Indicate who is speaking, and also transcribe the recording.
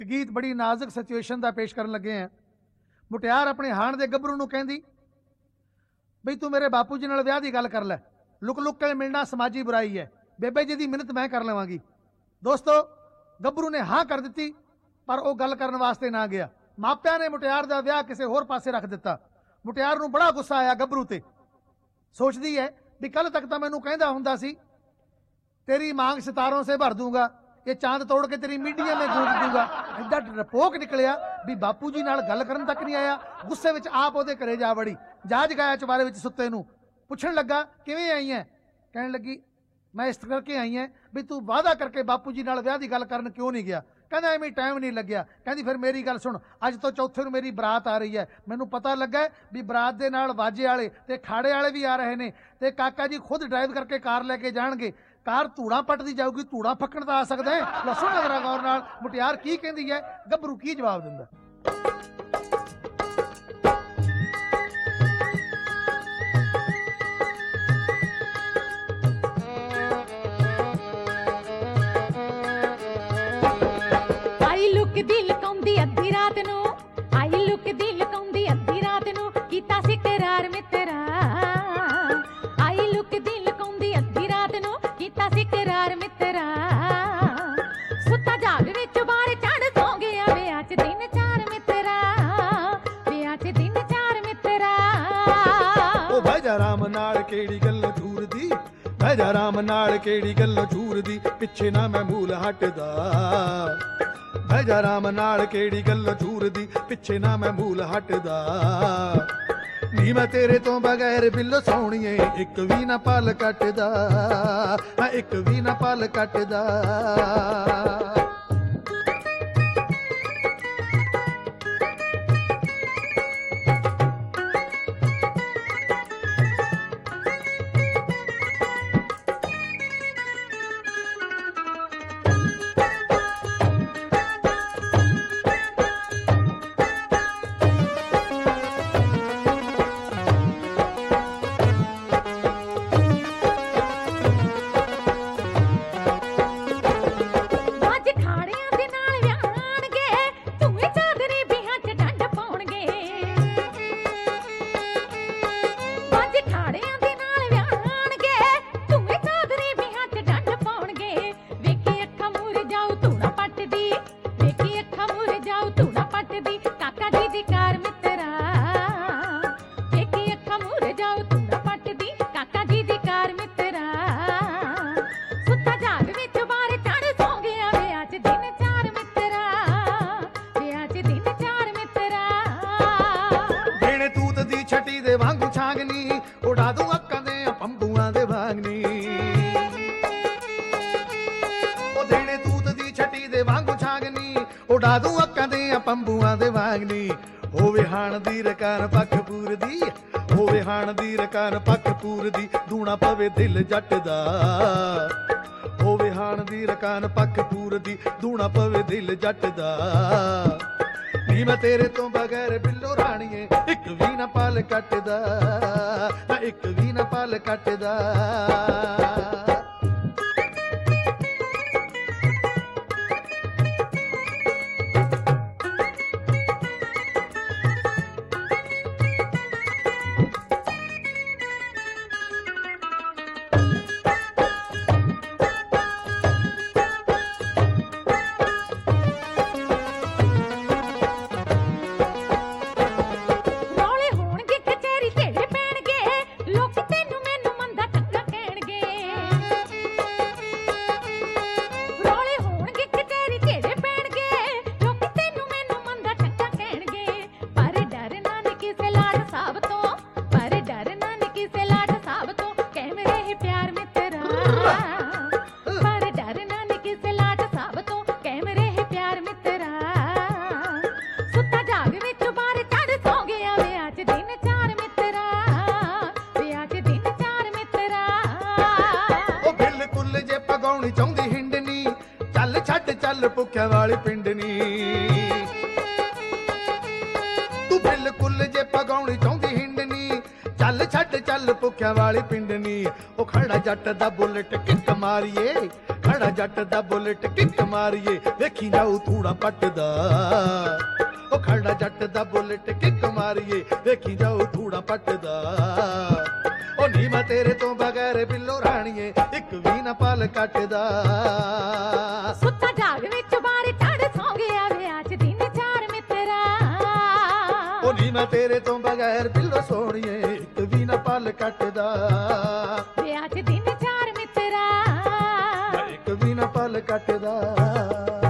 Speaker 1: गीत बड़ी नाजुक सिचुएशन का पेश करन लगे हैं। मुटियार अपने हाण दे गभरू नूं कहंदी बई तू मेरे बापू जी नाल विआह दी गल कर लै, लुक लुक के मिलना समाजी बुराई है, बेबे जी दी मिन्नत मैं कर लवांगी। दोस्तों गभरू ने हाँ कर दी, पर वह गल करन वास्ते ना गया। मापिया ने मुटियार दा विआह किसी होर पासे रख दिता। मुटियार नूं बड़ा गुस्सा आया गभरू ते। सोचदी है भी कल तक तो मैनूं कहंदा हुंदा सी तेरी मांग सितारों से भर दूंगा, ये चांद तोड़ के तेरी मीडिया में गूंज दूंगा। इदा डरपोक निकलिया भी बापू जी नाल गल करन तक नहीं आया। गुस्से विच आप ओदे घरे जा वड़ी, जा जगाया चवारे विच सुत्ते नूं। पुछण लगा किवें आई है? कहण लगी मैं इस करके आई है भी तू वादा करके बापू जी नाल विआह दी गल करन क्यों नहीं गया? कहंदा एवें टाइम नहीं लग्या। कहंदी फिर मेरी गल सुन, अज तो चौथे नूं मेरी बरात आ रही है, मैनूं पता लगा भी बरात दे नाल वाजे वाले ते खाड़े वाले भी आ रहे ने, ते काका जी खुद ड्राइव करके कार लैके जाणगे। कार धूड़ा पटदी जाऊगी, धूड़ा फक्कण तां आ सकदा है। लसुण नगरा गौर नाल मुटियार की कहंदी है, गभरू की जवाब दिंदा।
Speaker 2: आई लुक दी लकाउंदी अद्धी रात नूं, आई लुक दी लकाउंदी अद्धी रात नूं, कीता सी करार मित्रा। आई लुक दी लकाउंदी अद्धी रात नूं, कीता सी करार मित्रा। सुत्ता जाग विच बाहर चढ़ सौ गया, विआह च दिन चार मित्रा, विआह च दिन चार मित्रा।
Speaker 3: ओ भाई जा राम नाल केड़ी गल झूरदी, भाई जा राम नाल केड़ी गल झूरदी, पिछे ना मैं मूल हटदा। भाई जा राम नाल केड़ी गल झूरदी, पिछे ना मैं मूल हटदा। नी मैं तेरे तो बगैर बिल्लो सोहणीए एक भी ना पल कटदा, मैं एक भी ना पल कटदा। उड़ा दूं अक्कां दे पंबुआं दे वांगनी, ओ देणे तूत दी छटी दे वांगू छागनी, उड़ा दूं अक्कां दे पंबुआं दे वांगनी। होवे हाण दी रकान पख पूरदी, होवे हाण दी रकान पख पूरदी, दूना पवे दिल जट दा। होवे हाण दी रकान पख पूरदी, दूना पवे दिल जट दा। नी मैं तेरे तो बगैर बिल्लो राणीए एक भी ना पल कटदा, मैं एक भी ना पल कटदा। चाहुंदी हिंडनी चल छड्ड चल भुख्या वाली पिंडनी, तू बिल्कुल जे पगाउणी चाहुंदी हिंडनी चल छड्ड चल भुख्या वाली पिंडनी। ओ खड़ा जट दा बुलेट किक मारिए, ਖੜਾ ਜੱਟ ਦਾ ਬੁਲਟ ਕਿੱਕ ਮਾਰੀਏ ਵੇਖੀ ਜਾਊ ਧੂੜਾ ਪੱਟਦਾ ਉਹ ਖੜਾ ਜੱਟ ਦਾ ਬੁਲਟ ਕਿੱਕ ਮਾਰੀਏ ਵੇਖੀ ਜਾਊ ਧੂੜਾ ਪੱਟਦਾ ਉਹ ਨੀ ਮੈਂ ਤੇਰੇ ਤੋਂ ਬਗੈਰ ਬਿੱਲੋ ਰਾਣੀਏ ਇੱਕ ਵੀ ਨਾ ਪਲ ਕੱਟਦਾ
Speaker 2: ਸੁੱਤਾ ਜਾਗ ਵਿੱਚ ਬਾਰੇ ਚੜ ਸੌਂ ਗਿਆ ਵੇ ਅੱਜ ਦਿਨ ਚਾਰ ਮਿੱਤਰਾ
Speaker 3: ਉਹ ਨੀ ਮੈਂ ਤੇਰੇ ਤੋਂ ਬਗੈਰ ਬਿੱਲੋ ਸੋਹਣੀਏ ਇੱਕ ਵੀ ਨਾ ਪਲ ਕੱਟਦਾ
Speaker 2: ਵੇ ਅੱਜ ਦਿਨ ਚਾਰ ਮਿੱਤਰਾ
Speaker 3: ਇੱਕ ਵੀ ਨਾ ਪਲ ਕੱਟਦਾ